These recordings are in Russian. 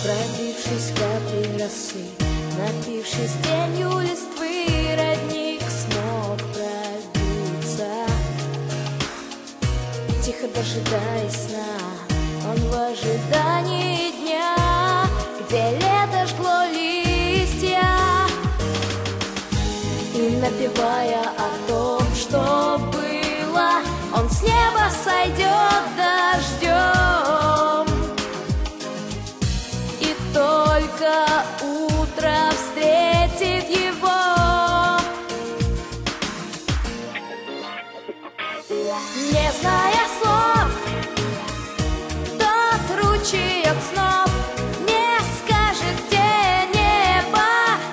Пробившись капли росы, напившись тенью листвы, родник смог пробиться. Тихо дожидаясь сна, он в ожидании дня, где лето жгло листья, и напевая о том, что было, он с неба сойдет дождем. И только утро встретит его, не зная слов, тот ручеек снов не скажет, где небо,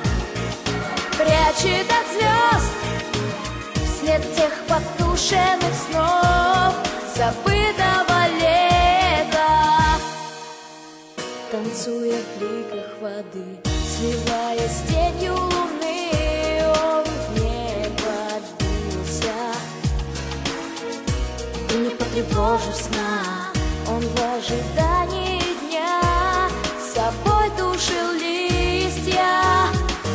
прячет от звезд вслед тех потушенных снов забытого лета. Танцуя в бликах воды, сливаясь с тенью луны, он в небо бился. И не потревожив сна, он в ожидании дня с собой тушил листья.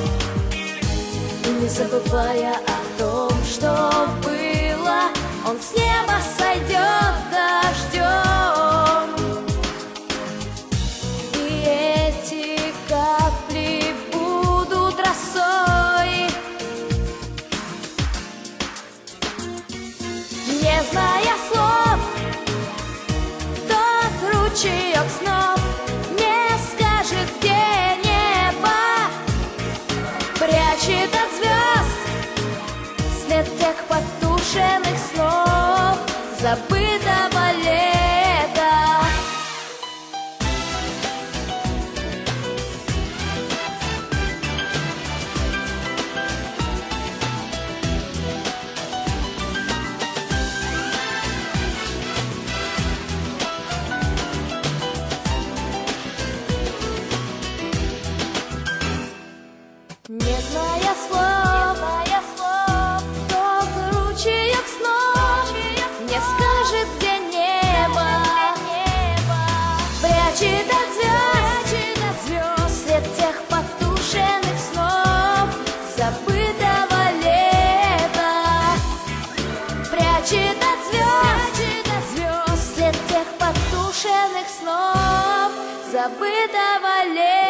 И не забывая о том, что было, он с неба сойдет дождем. И эти капли будут росой, не зная слов, тот ручеек снов не скажет, где небо, прячет от звезд след тех потушенных снов забытого лета. Не зная слов, тот ручеек снов не скажет, где небо, прячет от звезд след тех потушенных снов забытого лета. Прячет от звезд след тех потушенных снов забытого лета.